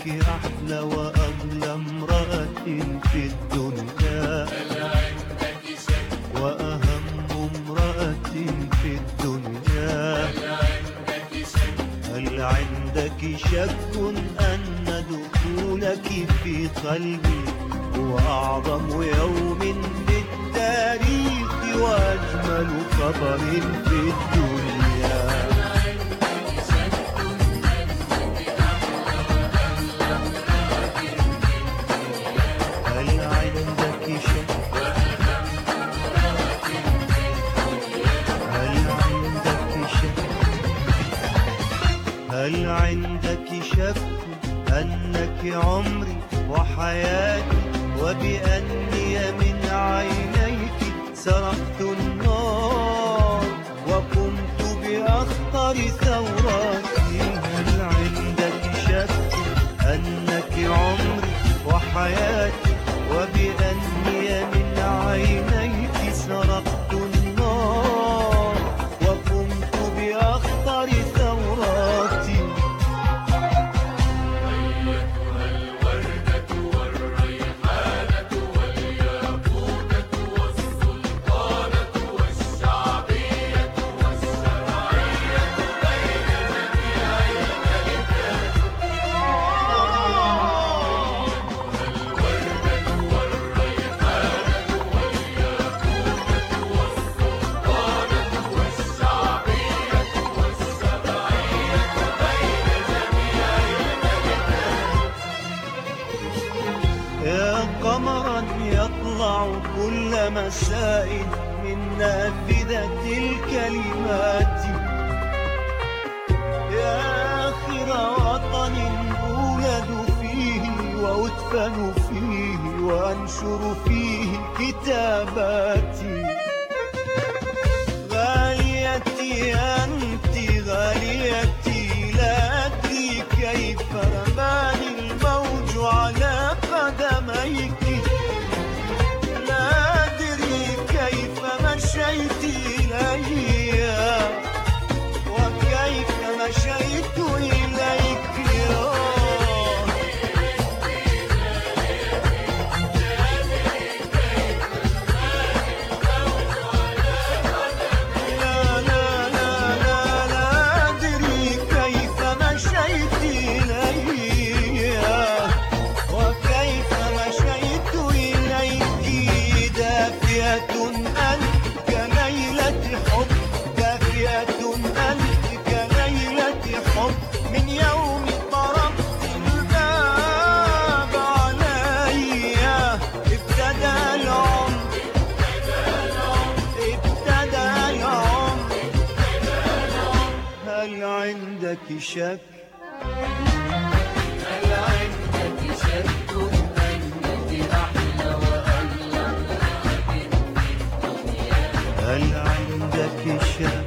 أنك أحلى وأغلى امرأة في الدنيا، وأهم امرأة في الدنيا. هل عندك شك أن دخولك في قلبي هو أعظم يوم في التاريخ وأجمل خبر في الدنيا؟ هل عندك شك؟ هل عندك شك أنك عمري وحياتي، وبأني من عينيك سرقت النار وقمت بأخطر ثوراتي؟ هل عندك شك أنك عمري وحياتي، وبأني من عينيك سرقت النار وقمت بأخطر ثوراتي؟ قمرا يطلع كل مساء من نافذة الكلمات، يا آخر وطن أولد فيه وأدفن فيه وأنشر فيه كتاباتي. غاليتي أنت غاليتي، لا أدري كيف رماني الموج على قدميك، لا أدري كيف مشيت إلي وكيف مشيت إليك. هل عندك شك؟ هل عندك شك أنك أحلى وأغلى امرأة في الدنيا؟ هل عندك شك؟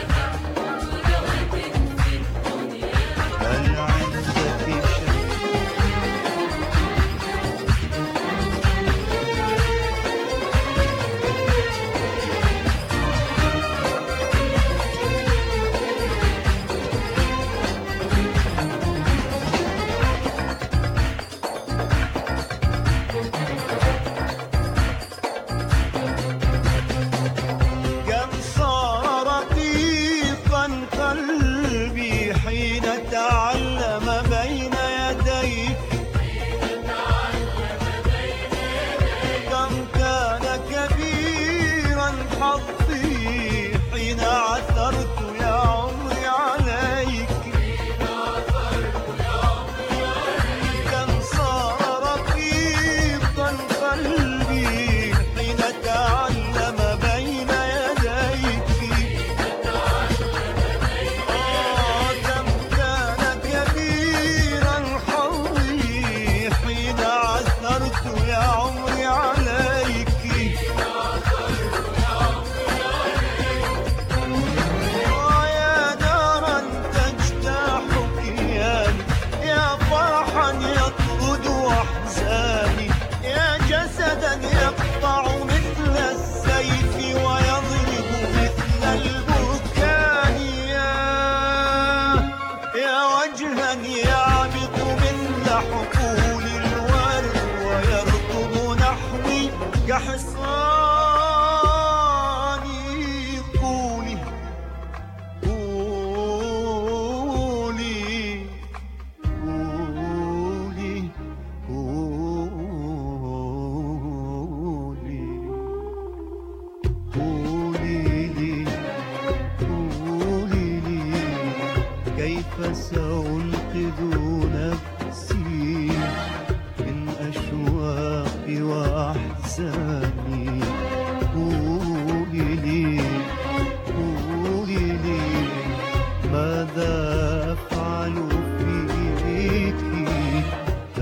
هل عندك شك؟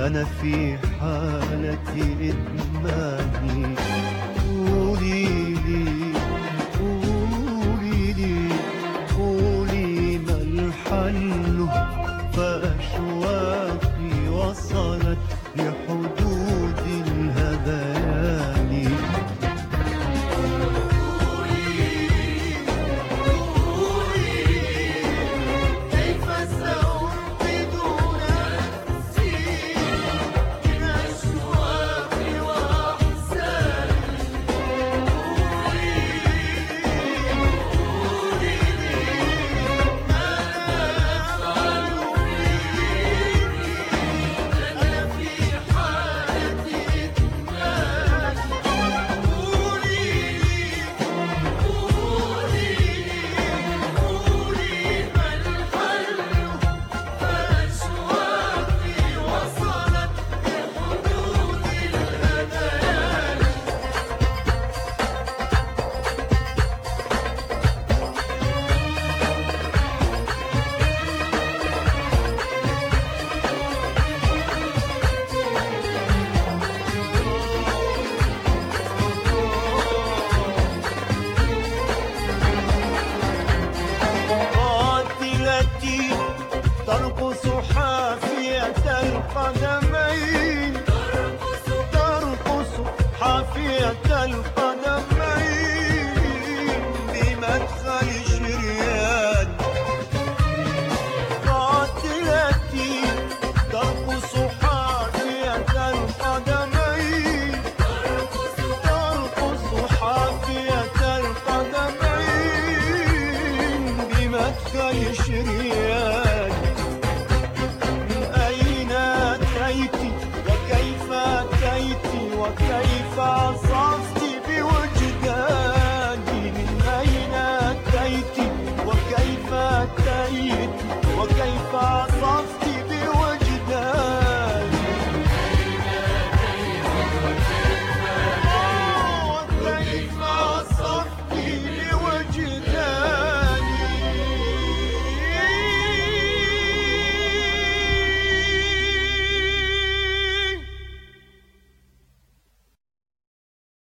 أنا في حالة إدمان. قولي لي قولي لي قولي ما الحل، فأشواقي وصلت لحدود الهذيان. ترقص حافية القدمين، ترقص حافية القدمين بمدخل شريان. قاتلتي ترقص حافية القدمين، ترقص حافية القدمين بمدخل شريان. وكيف أتيت وكيف أتيت وكيف أصبت